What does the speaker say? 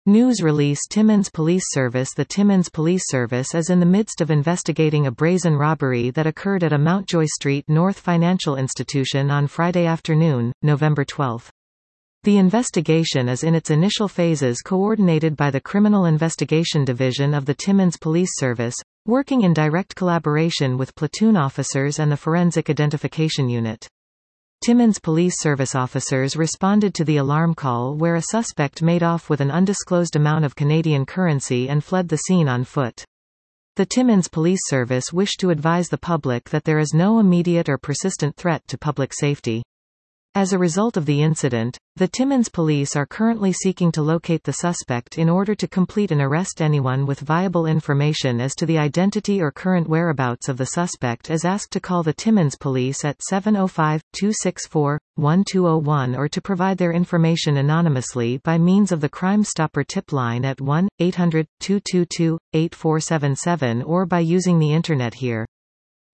News release Timmins Police Service. The Timmins Police Service is in the midst of investigating a brazen robbery that occurred at a Mountjoy Street North financial institution on Friday afternoon, November 12. The investigation is in its initial phases, coordinated by the Criminal Investigation Division of the Timmins Police Service, working in direct collaboration with platoon officers and the Forensic Identification Unit. Timmins Police Service officers responded to the alarm call where a suspect made off with an undisclosed amount of Canadian currency and fled the scene on foot. The Timmins Police Service wished to advise the public that there is no immediate or persistent threat to public safety. As a result of the incident, the Timmins police are currently seeking to locate the suspect in order to complete and arrest anyone with viable information as to the identity or current whereabouts of the suspect is asked to call the Timmins police at 705-264-1201 or to provide their information anonymously by means of the Crime Stopper tip line at 1-800-222-8477 or by using the Internet here.